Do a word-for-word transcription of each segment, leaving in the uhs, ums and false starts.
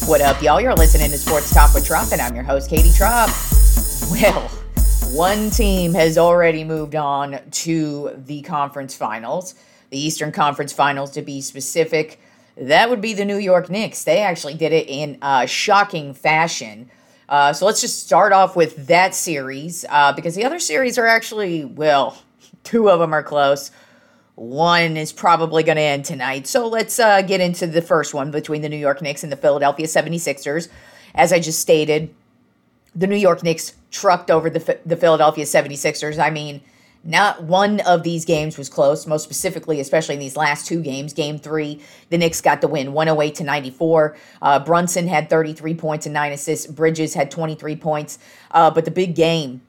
What up, y'all? You're listening to Sports Talk with Trop, and I'm your host, Katie Trop. Well, one team has already moved on to the conference finals, the Eastern Conference Finals to be specific. That would be the New York Knicks. They actually did it in uh, shocking fashion. Uh, so let's just start off with that series, uh, because the other series are actually, well, two of them are close. One is probably going to end tonight. So let's uh, get into the first one between the New York Knicks and the Philadelphia seventy-sixers. As I just stated, the New York Knicks trucked over the, the Philadelphia seventy-sixers. I mean, not one of these games was close, most specifically, especially in these last two games. Game three, the Knicks got the win, one oh eight to ninety-four. Uh, Brunson had thirty-three points and nine assists. Bridges had twenty-three points. Uh, but the big game,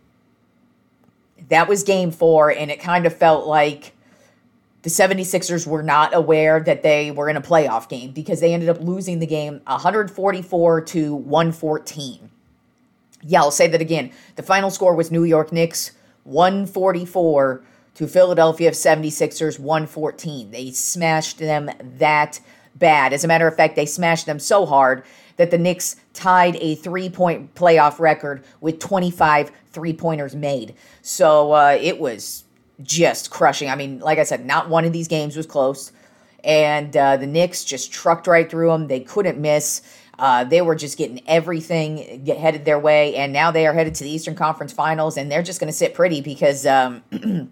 that was game four, and it kind of felt like the seventy-sixers were not aware that they were in a playoff game because they ended up losing the game one forty-four to one fourteen. Yeah, I'll say that again. The final score was New York Knicks one forty-four to Philadelphia seventy-sixers one fourteen. They smashed them that bad. As a matter of fact, they smashed them so hard that the Knicks tied a three-point playoff record with twenty-five three-pointers made. So uh, it was just crushing. I mean, like I said, not one of these games was close. And uh, the Knicks just trucked right through them. They couldn't miss. Uh, they were just getting everything get headed their way. And now they are headed to the Eastern Conference Finals. And they're just going to sit pretty because um,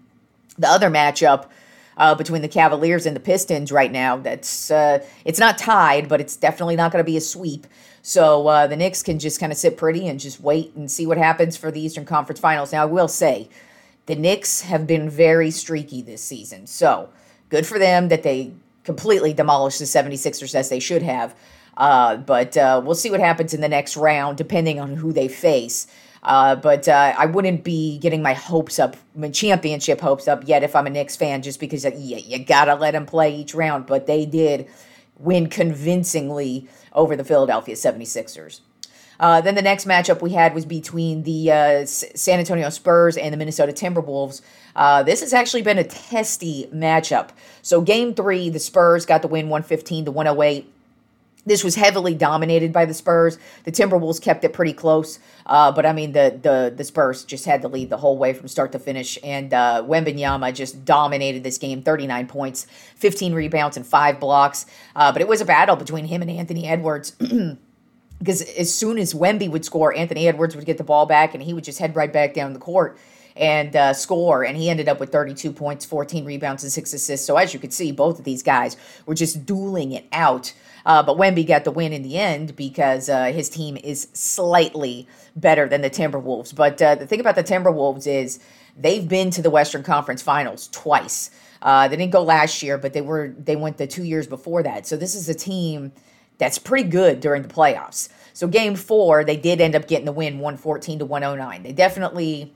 the other matchup uh, between the Cavaliers and the Pistons right now, that's uh, it's not tied, but it's definitely not going to be a sweep. So uh, the Knicks can just kind of sit pretty and just wait and see what happens for the Eastern Conference Finals. Now, I will say, the Knicks have been very streaky this season. So, good for them that they completely demolished the seventy-sixers as they should have. Uh, but uh, we'll see what happens in the next round, depending on who they face. Uh, but uh, I wouldn't be getting my hopes up, my championship hopes up yet if I'm a Knicks fan, just because uh, you, you got to let them play each round. But they did win convincingly over the Philadelphia seventy-sixers. Uh, then the next matchup we had was between the uh, San Antonio Spurs and the Minnesota Timberwolves. Uh, this has actually been a testy matchup. So game three, the Spurs got the win one fifteen to one oh eight. This was heavily dominated by the Spurs. The Timberwolves kept it pretty close. Uh, but, I mean, the, the the Spurs just had the lead the whole way from start to finish. And uh, Wembanyama just dominated this game, thirty-nine points, fifteen rebounds, and five blocks. Uh, but it was a battle between him and Anthony Edwards. Because as soon as Wemby would score, Anthony Edwards would get the ball back, and he would just head right back down the court and uh, score. And he ended up with thirty-two points, fourteen rebounds, and six assists. So as you could see, both of these guys were just dueling it out. Uh, but Wemby got the win in the end because uh, his team is slightly better than the Timberwolves. But uh, the thing about the Timberwolves is they've been to the Western Conference Finals twice. Uh, they didn't go last year, but they were they went the two years before that. So this is a team that's pretty good during the playoffs. So game four, they did end up getting the win one fourteen to one oh nine. They definitely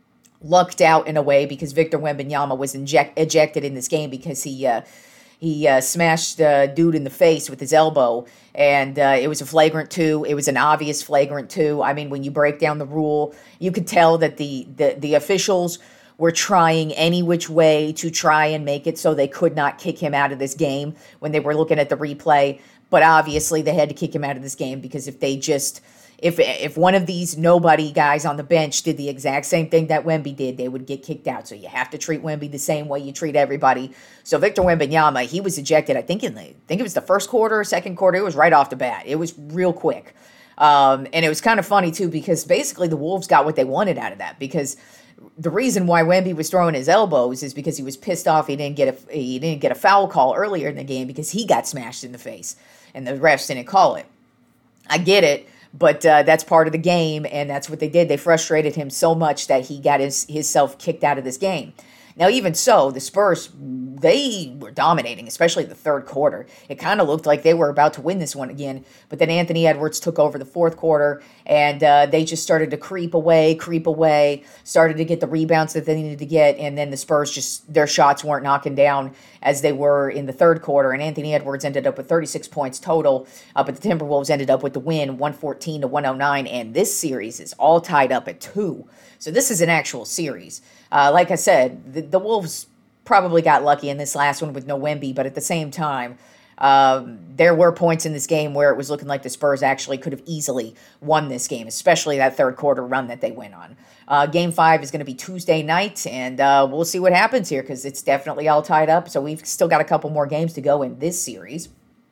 lucked out in a way because Victor Wembanyama was inject, ejected in this game because he uh, he uh, smashed a dude in the face with his elbow. And uh, it was a flagrant two. It was an obvious flagrant two. I mean, when you break down the rule, you could tell that the the, the officials were trying any which way to try and make it so they could not kick him out of this game when they were looking at the replay. But obviously, they had to kick him out of this game because if they just, if if one of these nobody guys on the bench did the exact same thing that Wemby did, they would get kicked out. So you have to treat Wemby the same way you treat everybody. So Victor Wembanyama, he was ejected, I think in the, I think it was the first quarter or second quarter. It was right off the bat. It was real quick. Um, and it was kind of funny, too, because basically the Wolves got what they wanted out of that because the reason why Wemby was throwing his elbows is because he was pissed off he didn't get a he didn't get a foul call earlier in the game because he got smashed in the face and the refs didn't call it. I get it, but uh, that's part of the game, and that's what they did. They frustrated him so much that he got his himself kicked out of this game. Now, even so, the Spurs, they were dominating, especially the third quarter. It kind of looked like they were about to win this one again, but then Anthony Edwards took over the fourth quarter, and uh, they just started to creep away, creep away, started to get the rebounds that they needed to get, and then the Spurs just, their shots weren't knocking down as they were in the third quarter, and Anthony Edwards ended up with thirty-six points total, uh, but the Timberwolves ended up with the win, one fourteen to one oh nine, and this series is all tied up at two. So this is an actual series. Uh, like I said, the, the Wolves probably got lucky in this last one with no Wemby, but at the same time, Um, there were points in this game where it was looking like the Spurs actually could have easily won this game, especially that third quarter run that they went on. Uh, game five is going to be Tuesday night, and uh, we'll see what happens here because it's definitely all tied up. So we've still got a couple more games to go in this series.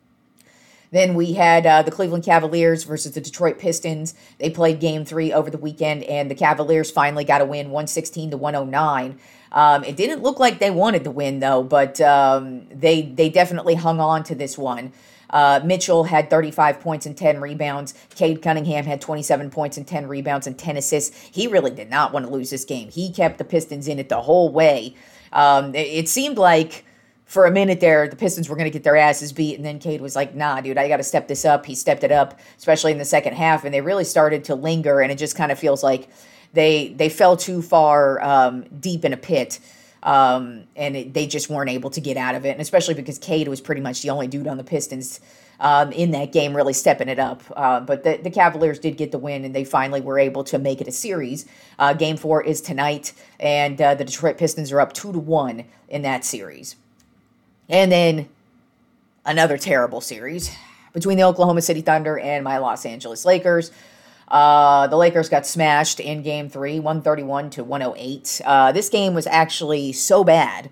Then we had uh, the Cleveland Cavaliers versus the Detroit Pistons. They played game three over the weekend, and the Cavaliers finally got a win, one sixteen to one oh nine. Um, it didn't look like they wanted to win, though, but um, they, they definitely hung on to this one. Uh, Mitchell had thirty-five points and ten rebounds. Cade Cunningham had twenty-seven points and ten rebounds and ten assists. He really did not want to lose this game. He kept the Pistons in it the whole way. Um, it, it seemed like for a minute there, the Pistons were going to get their asses beat, and then Cade was like, nah, dude, I got to step this up. He stepped it up, especially in the second half, and they really started to linger, and it just kind of feels like they they fell too far um, deep in a pit, um, and it, they just weren't able to get out of it, and especially because Cade was pretty much the only dude on the Pistons um, in that game really stepping it up. Uh, but the, the Cavaliers did get the win, and they finally were able to make it a series. Uh, game four is tonight, and uh, the Detroit Pistons are up two to one in that series. And then another terrible series between the Oklahoma City Thunder and my Los Angeles Lakers. Uh, the Lakers got smashed in game three, one thirty-one to one oh eight. Uh, this game was actually so bad.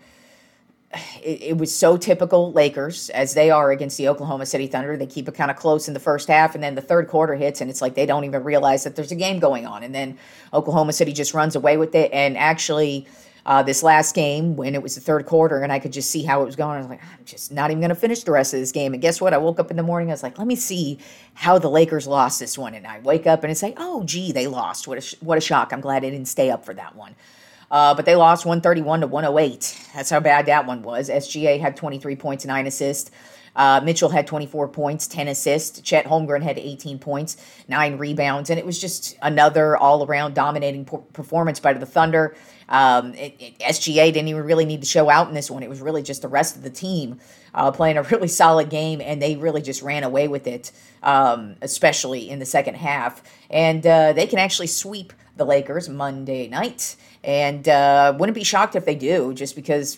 It, it was so typical Lakers, as they are against the Oklahoma City Thunder. They keep it kind of close in the first half, and then the third quarter hits, and it's like they don't even realize that there's a game going on. And then Oklahoma City just runs away with it, and actually Uh, this last game, when it was the third quarter, and I could just see how it was going, I was like, I'm just not even going to finish the rest of this game. And guess what? I woke up in the morning, I was like, let me see how the Lakers lost this one. And I wake up and it's like, oh, gee, they lost. What a, sh- what a shock. I'm glad I didn't stay up for that one. Uh, but they lost one thirty-one to one oh eight. That's how bad that one was. S G A had twenty-three points, nine assists. Uh, Mitchell had twenty-four points, ten assists. Chet Holmgren had eighteen points, nine rebounds. And it was just another all-around dominating po- performance by the Thunder. Um, it, it, S G A didn't even really need to show out in this one. It was really just the rest of the team uh, playing a really solid game, and they really just ran away with it, um, especially in the second half. And uh, they can actually sweep the Lakers Monday night, and uh, wouldn't be shocked if they do, just because,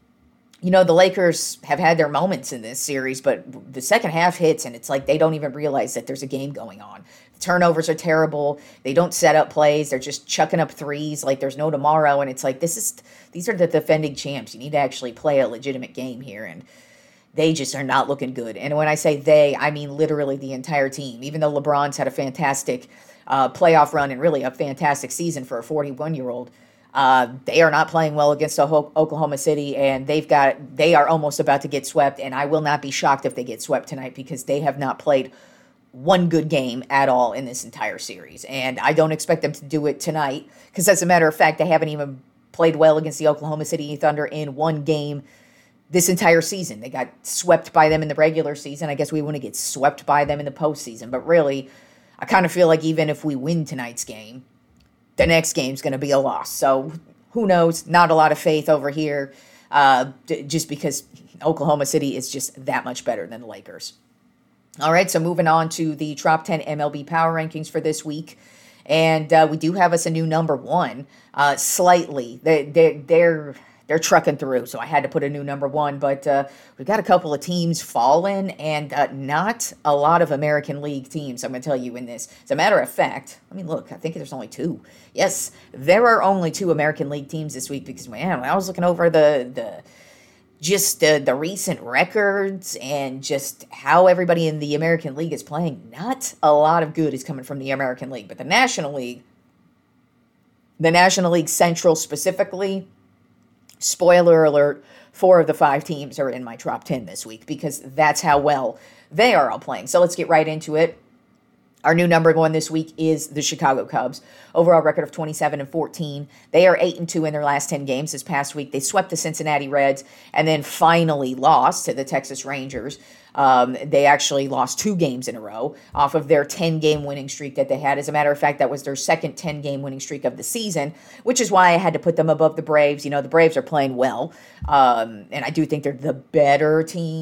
you know, the Lakers have had their moments in this series, but the second half hits, and it's like they don't even realize that there's a game going on. The turnovers are terrible. They don't set up plays. They're just chucking up threes like there's no tomorrow, and it's like this is these are the defending champs. You need to actually play a legitimate game here, and they just are not looking good. And when I say they, I mean literally the entire team. Even though LeBron's had a fantastic uh, playoff run and really a fantastic season for a forty-one-year-old, Uh, they are not playing well against Oklahoma City, and they've got they are almost about to get swept, and I will not be shocked if they get swept tonight because they have not played one good game at all in this entire series, and I don't expect them to do it tonight because, as a matter of fact, they haven't even played well against the Oklahoma City Thunder in one game this entire season. They got swept by them in the regular season. I guess we want to get swept by them in the postseason, but really, I kind of feel like even if we win tonight's game, the next game's going to be a loss. So who knows? Not a lot of faith over here uh, d- just because Oklahoma City is just that much better than the Lakers. All right, so moving on to the top ten M L B Power Rankings for this week. And uh, we do have us a new number one, uh, slightly. They, they, they're... They're trucking through, so I had to put a new number one. But uh, we've got a couple of teams falling, and uh, not a lot of American League teams, I'm going to tell you in this. As a matter of fact, let me look. I think there's only two. Yes, there are only two American League teams this week because, man, when I was looking over the the just the, the recent records and just how everybody in the American League is playing, not a lot of good is coming from the American League. But the National League, the National League Central specifically, spoiler alert, four of the five teams are in my top ten this week because that's how well they are all playing. So let's get right into it. Our new number one this week is the Chicago Cubs. Overall record of twenty-seven and fourteen. They are eight and two in their last ten games. This past week, they swept the Cincinnati Reds and then finally lost to the Texas Rangers. Um, they actually lost two games in a row off of their ten-game winning streak that they had. As a matter of fact, that was their second ten-game winning streak of the season, which is why I had to put them above the Braves. You know, the Braves are playing well, um, and I do think they're the better team,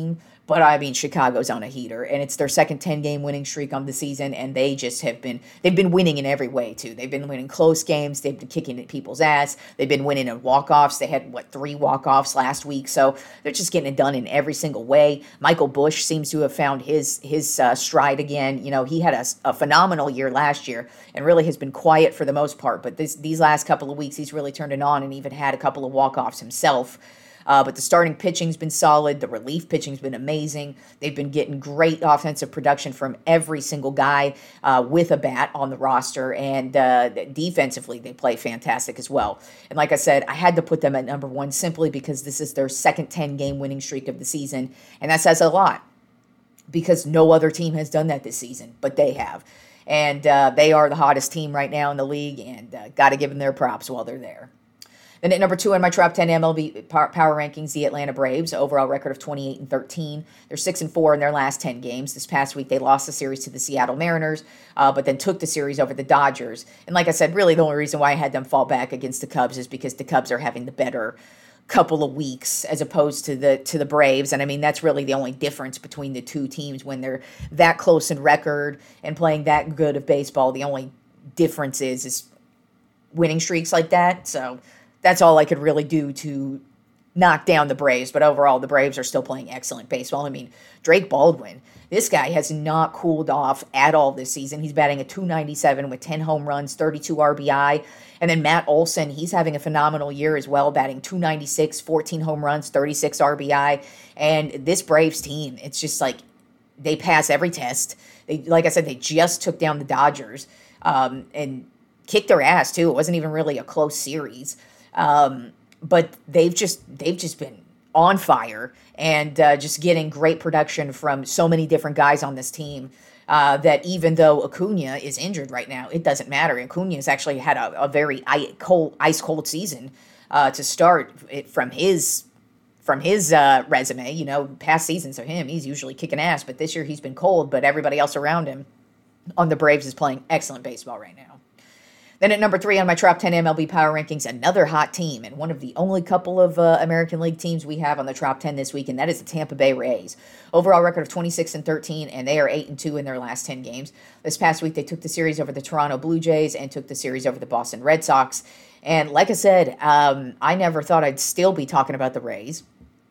But I mean, Chicago's on a heater, and it's their second ten-game winning streak on the season, and they just have been, they've been winning in every way, too. They've been winning close games. They've been kicking at people's ass. They've been winning in walk-offs. They had, what, three walk-offs last week, so they're just getting it done in every single way. Michael Bush seems to have found his his uh, stride again. You know, he had a, a phenomenal year last year and really has been quiet for the most part, but this, these last couple of weeks, he's really turned it on and even had a couple of walk-offs himself. Uh, but the starting pitching's been solid. The relief pitching's been amazing. They've been getting great offensive production from every single guy uh, with a bat on the roster. And uh, defensively, they play fantastic as well. And like I said, I had to put them at number one simply because this is their second ten-game winning streak of the season. And that says a lot because no other team has done that this season, but they have. And uh, they are the hottest team right now in the league, and uh, got to give them their props while they're there. Then at number two on my top ten M L B power rankings, the Atlanta Braves, overall record of twenty-eight and thirteen. They're six and four in their last ten games. This past week, they lost the series to the Seattle Mariners, uh, but then took the series over the Dodgers. And like I said, really the only reason why I had them fall back against the Cubs is because the Cubs are having the better couple of weeks as opposed to the to the Braves. And I mean, that's really the only difference between the two teams when they're that close in record and playing that good of baseball. The only difference is, is winning streaks like that. So that's all I could really do to knock down the Braves. But overall, the Braves are still playing excellent baseball. I mean, Drake Baldwin, this guy has not cooled off at all this season. He's batting a two ninety-seven with ten home runs, thirty-two R B I. And then Matt Olson, he's having a phenomenal year as well, batting two ninety-six, fourteen home runs, thirty-six R B I. And this Braves team, it's just like they pass every test. They, like I said, they just took down the Dodgers um, and kicked their ass, too. It wasn't even really a close series. Um, but they've just they've just been on fire and uh, just getting great production from so many different guys on this team uh, that even though Acuna is injured right now, it doesn't matter. Acuna has actually had a, a very ice cold, ice cold season uh, to start it from his from his uh, resume. You know, past seasons of him, he's usually kicking ass, but this year he's been cold. But everybody else around him on the Braves is playing excellent baseball right now. Then at number three on my top ten M L B power rankings, another hot team, and one of the only couple of uh, American League teams we have on the top ten this week, and that is the Tampa Bay Rays. Overall record of twenty-six and thirteen, and they are eight and two in their last ten games. This past week, they took the series over the Toronto Blue Jays and took the series over the Boston Red Sox. And like I said, um, I never thought I'd still be talking about the Rays.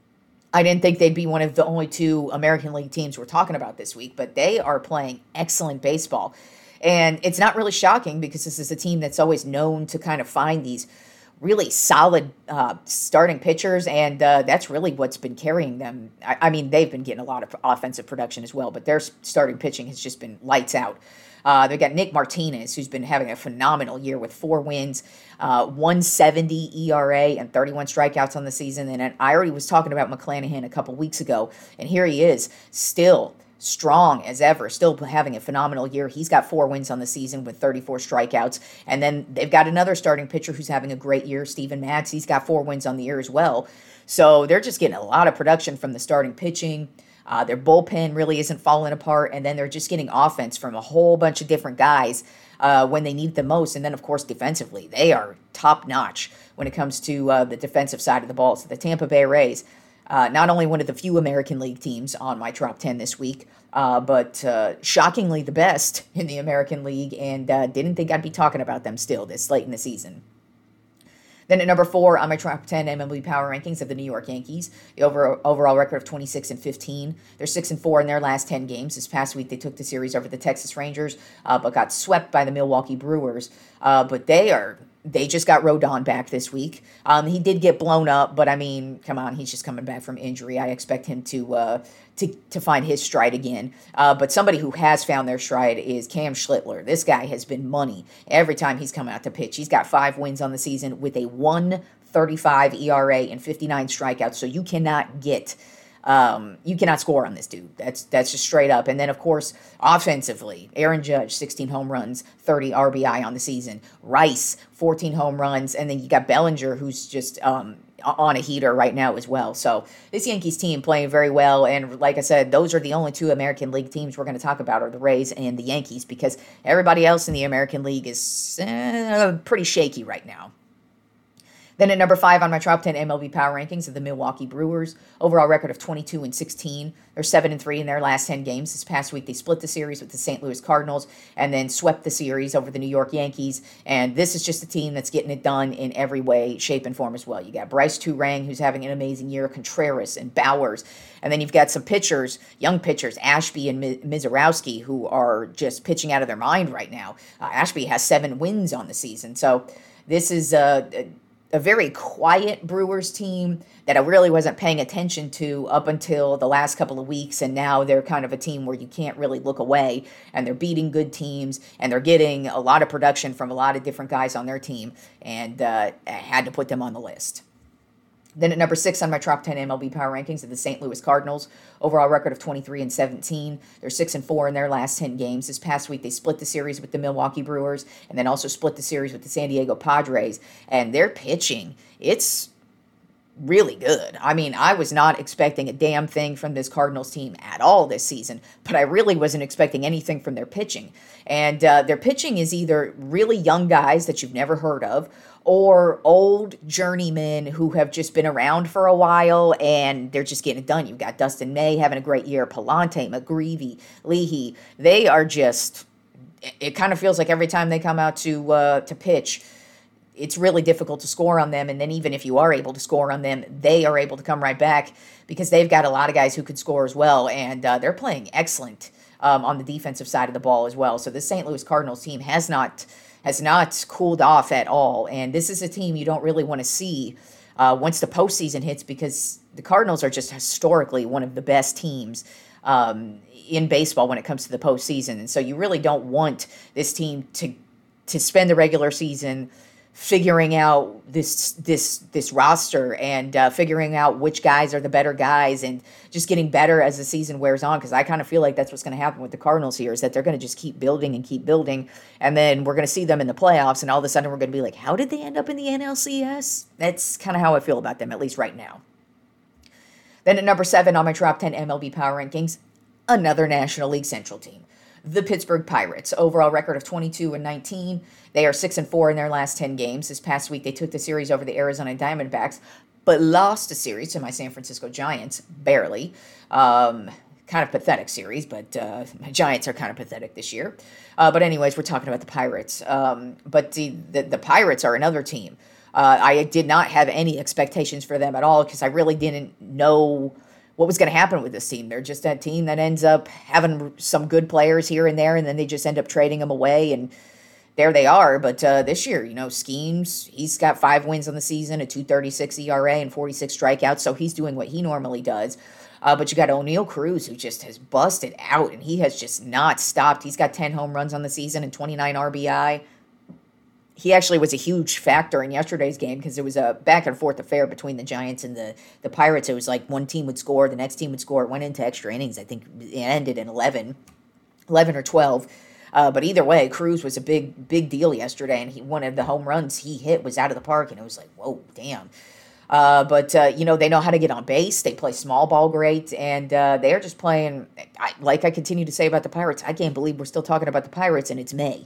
I didn't think they'd be one of the only two American League teams we're talking about this week, but they are playing excellent baseball. And it's not really shocking because this is a team that's always known to kind of find these really solid uh, starting pitchers, and uh, that's really what's been carrying them. I, I mean, they've been getting a lot of offensive production as well, but their starting pitching has just been lights out. Uh, they've got Nick Martinez, who's been having a phenomenal year with four wins, uh, one seventy E R A, and thirty-one strikeouts on the season. And I already was talking about McClanahan a couple weeks ago, and here he is, still strong as ever, still having a phenomenal year. He's got four wins on the season with thirty-four strikeouts. And then they've got another starting pitcher who's having a great year, Steven Matz. He's got four wins on the year as well. So they're just getting a lot of production from the starting pitching. Uh, their bullpen really isn't falling apart. And then they're just getting offense from a whole bunch of different guys uh, when they need it the most. And then, of course, defensively, they are top-notch when it comes to uh, the defensive side of the ball. So the Tampa Bay Rays, Uh, not only one of the few American League teams on my top ten this week, uh, but uh, shockingly the best in the American League, and uh, didn't think I'd be talking about them still this late in the season. Then at number four on my top ten M L B power rankings of the New York Yankees, the over, overall record of twenty-six and fifteen. They're six and four in their last ten games. This past week they took the series over the Texas Rangers, uh, but got swept by the Milwaukee Brewers. Uh, but they are... They just got Rodon back this week. Um, he did get blown up, but I mean, come on, he's just coming back from injury. I expect him to uh, to to find his stride again. Uh, but somebody who has found their stride is Cam Schlittler. This guy has been money every time he's come out to pitch. He's got five wins on the season with a one thirty-five E R A and fifty-nine strikeouts. So you cannot get. Um, you cannot score on this dude. That's that's just straight up. And then, of course, offensively, Aaron Judge, sixteen home runs, thirty R B I on the season. Rice, fourteen home runs. And then you got Bellinger, who's just um, on a heater right now as well. So this Yankees team playing very well. And like I said, those are the only two American League teams we're going to talk about are the Rays and the Yankees, because everybody else in the American League is uh, pretty shaky right now. Then at number five on my top ten M L B power rankings are the Milwaukee Brewers. Overall record of twenty-two and sixteen. They're seven and three in their last ten games. This past week they split the series with the Saint Louis Cardinals and then swept the series over the New York Yankees. And this is just a team that's getting it done in every way, shape, and form as well. You got Bryce Turang, who's having an amazing year, Contreras and Bowers. And then you've got some pitchers, young pitchers, Ashby and Mizorowski, who are just pitching out of their mind right now. Uh, Ashby has seven wins on the season. So this is a... Uh, a very quiet Brewers team that I really wasn't paying attention to up until the last couple of weeks, and now they're kind of a team where you can't really look away, and they're beating good teams, and they're getting a lot of production from a lot of different guys on their team, and uh, I had to put them on the list. Then at number six on my top ten M L B power rankings are the Saint Louis Cardinals. Overall record of twenty-three and seventeen. They're six and four in their last ten games. This past week, they split the series with the Milwaukee Brewers and then also split the series with the San Diego Padres. And their pitching, it's really good. I mean, I was not expecting a damn thing from this Cardinals team at all this season, but I really wasn't expecting anything from their pitching. And uh, their pitching is either really young guys that you've never heard of, or old journeymen who have just been around for a while and they're just getting it done. You've got Dustin May having a great year, Palante, McGreevy, Leahy. They are just, it kind of feels like every time they come out to uh, to pitch, it's really difficult to score on them. And then even if you are able to score on them, they are able to come right back because they've got a lot of guys who could score as well. And uh, they're playing excellent um, on the defensive side of the ball as well. So the Saint Louis Cardinals team has not has not cooled off at all. And this is a team you don't really want to see uh, once the postseason hits, because the Cardinals are just historically one of the best teams um, in baseball when it comes to the postseason. And so you really don't want this team to to spend the regular season figuring out this this this roster and uh, figuring out which guys are the better guys and just getting better as the season wears on, because I kind of feel like that's what's going to happen with the Cardinals here, is that they're going to just keep building and keep building, and then we're going to see them in the playoffs, and all of a sudden we're going to be like, how did they end up in the N L C S? That's kind of how I feel about them, at least right now. Then at number seven on my top ten M L B power rankings, another National League Central team, the Pittsburgh Pirates. Overall record of twenty-two and nineteen. They are six and four in their last ten games. This past week, they took the series over the Arizona Diamondbacks, but lost a series to my San Francisco Giants, barely. Um, kind of pathetic series, but uh, my Giants are kind of pathetic this year. Uh, but anyways, we're talking about the Pirates. Um, but the, the, the Pirates are another team. Uh, I did not have any expectations for them at all, because I really didn't know what was going to happen with this team. They're just that team that ends up having some good players here and there, and then they just end up trading them away, and there they are. But uh, this year, you know, Schemes, he's got five wins on the season, a two thirty-six E R A and forty-six strikeouts, so he's doing what he normally does. Uh, but you got O'Neal Cruz, who just has busted out, and he has just not stopped. He's got ten home runs on the season and twenty-nine R B I. He actually was a huge factor in yesterday's game, because it was a back-and-forth affair between the Giants and the, the Pirates. It was like one team would score, the next team would score. It went into extra innings. I think it ended in eleven, eleven or twelve. Uh, but either way, Cruz was a big, big deal yesterday, and he, one of the home runs he hit was out of the park, and it was like, whoa, damn. Uh, but, uh, you know, they know how to get on base. They play small ball great, and uh, they're just playing, I, like I continue to say about the Pirates, I can't believe we're still talking about the Pirates, and it's May.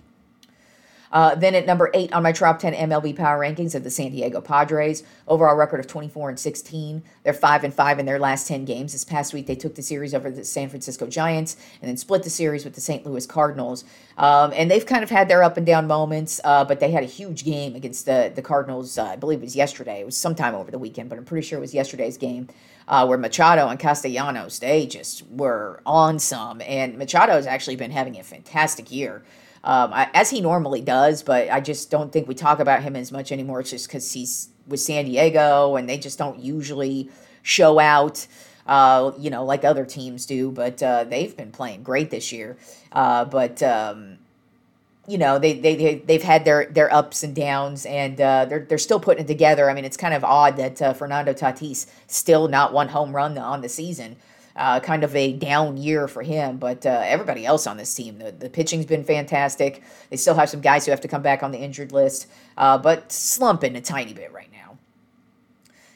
Uh, then at number eight on my top ten M L B power rankings are the San Diego Padres. Overall record of twenty-four and sixteen. They're five and five in their last ten games. This past week, they took the series over the San Francisco Giants and then split the series with the Saint Louis Cardinals. Um, and they've kind of had their up and down moments, uh, but they had a huge game against the, the Cardinals. Uh, I believe it was yesterday. It was sometime over the weekend, but I'm pretty sure it was yesterday's game, uh, where Machado and Castellanos, they just were on some. And Machado has actually been having a fantastic year. Um, I, as he normally does, but I just don't think we talk about him as much anymore. It's just because he's with San Diego, and they just don't usually show out, uh, you know, like other teams do. But uh, they've been playing great this year. Uh, but um, you know, they they they they've had their their ups and downs, and uh, they're they're still putting it together. I mean, it's kind of odd that uh, Fernando Tatis still not one home run on the season. Uh, kind of a down year for him, but uh, everybody else on this team, the, the pitching's been fantastic. They still have some guys who have to come back on the injured list, uh, but slumping a tiny bit right now.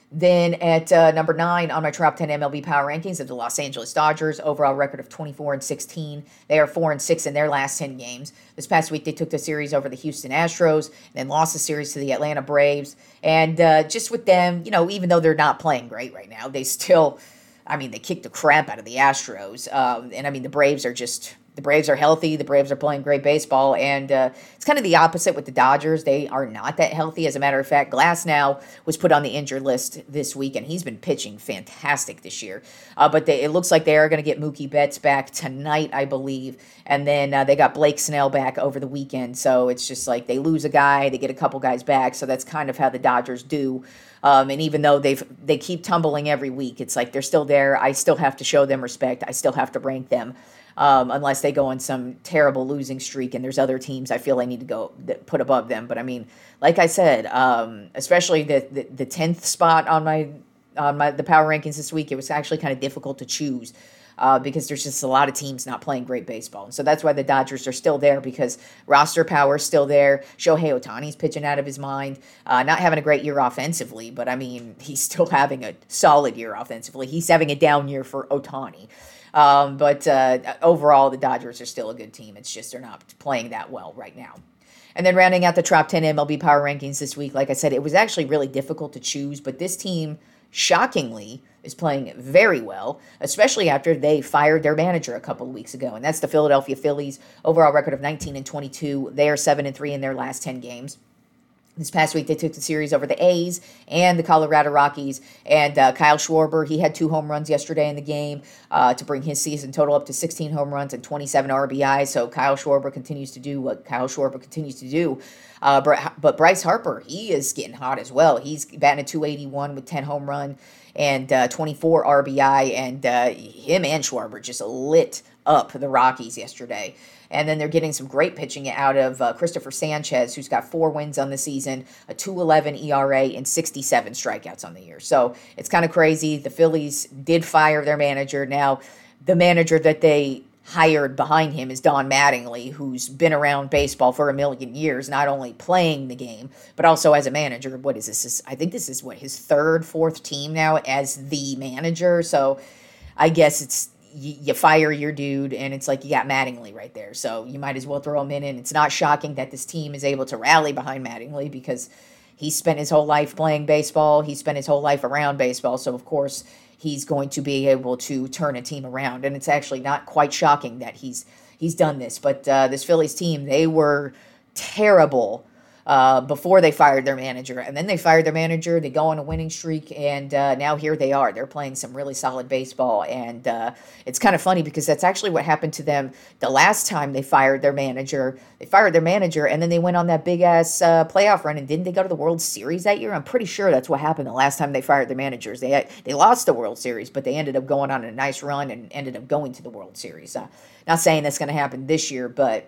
Then at uh, number nine on my top ten M L B power rankings of the Los Angeles Dodgers, overall record of twenty-four and sixteen. They are four and six in their last ten games. This past week, they took the series over the Houston Astros, and then lost the series to the Atlanta Braves. And uh, just with them, you know, even though they're not playing great right now, they still, I mean, they kicked the crap out of the Astros. Um, and I mean, the Braves are just, the Braves are healthy. The Braves are playing great baseball. And uh, it's kind of the opposite with the Dodgers. They are not that healthy. As a matter of fact, Glasnow was put on the injured list this week, and he's been pitching fantastic this year. Uh, but they, it looks like they are going to get Mookie Betts back tonight, I believe. And then uh, they got Blake Snell back over the weekend. So it's just like they lose a guy, they get a couple guys back. So that's kind of how the Dodgers do. Um, and even though they've they keep tumbling every week, it's like they're still there. I still have to show them respect. I still have to rank them. Um, unless they go on some terrible losing streak, and there's other teams I feel I need to go that put above them. But I mean, like I said, um, especially the, the the tenth spot on my on my the power rankings this week, it was actually kind of difficult to choose uh, because there's just a lot of teams not playing great baseball, and so that's why the Dodgers are still there, because roster power is still there. Shohei Ohtani's pitching out of his mind, uh, not having a great year offensively, but I mean, he's still having a solid year offensively. He's having a down year for Ohtani. Um, but uh, overall, the Dodgers are still a good team. It's just they're not playing that well right now. And then rounding out the top ten M L B power rankings this week, like I said, it was actually really difficult to choose. But this team, shockingly, is playing very well, especially after they fired their manager a couple of weeks ago. And that's the Philadelphia Phillies. Overall record of nineteen and twenty-two. They are seven and three in their last ten games. This past week, they took the series over the A's and the Colorado Rockies. And uh, Kyle Schwarber, he had two home runs yesterday in the game uh, to bring his season total up to sixteen home runs and twenty-seven R B Is. So Kyle Schwarber continues to do what Kyle Schwarber continues to do. Uh, but, but Bryce Harper, he is getting hot as well. He's batting at two eighty-one with ten home run and uh, twenty-four R B I. And uh, him and Schwarber just lit up the Rockies yesterday. And then they're getting some great pitching out of uh, Christopher Sanchez, who's got four wins on the season, a two eleven E R A, and sixty-seven strikeouts on the year. So it's kind of crazy. The Phillies did fire their manager. Now, the manager that they hired behind him is Don Mattingly, who's been around baseball for a million years, not only playing the game, but also as a manager. What is this? I think this is, what, his third, fourth team now as the manager. So I guess it's, You, you fire your dude, and it's like you got Mattingly right there. So you might as well throw him in. And it's not shocking that this team is able to rally behind Mattingly, because he spent his whole life playing baseball. He spent his whole life around baseball. So, of course, he's going to be able to turn a team around. And it's actually not quite shocking that he's he's done this. But uh, this Phillies team, they were terrible Uh, before they fired their manager. And then they fired their manager. They go on a winning streak, and uh, now here they are. They're playing some really solid baseball, and uh, it's kind of funny because that's actually what happened to them the last time they fired their manager. They fired their manager, and then they went on that big-ass uh, playoff run, and didn't they go to the World Series that year? I'm pretty sure that's what happened the last time they fired their managers. They, they lost the World Series, but they ended up going on a nice run and ended up going to the World Series. Uh, not saying that's going to happen this year, but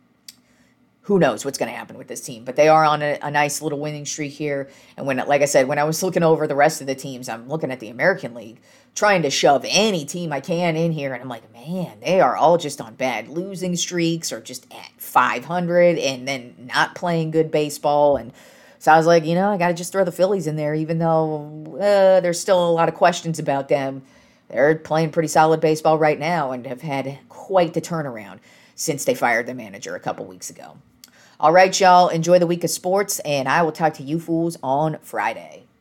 who knows what's going to happen with this team. But they are on a, a nice little winning streak here. And when, like I said, when I was looking over the rest of the teams, I'm looking at the American League, trying to shove any team I can in here. And I'm like, man, they are all just on bad losing streaks, or just at five hundred and then not playing good baseball. And so I was like, you know, I got to just throw the Phillies in there, even though uh, there's still a lot of questions about them. They're playing pretty solid baseball right now and have had quite the turnaround since they fired their manager a couple weeks ago. All right, y'all, enjoy the week of sports, and I will talk to you fools on Friday.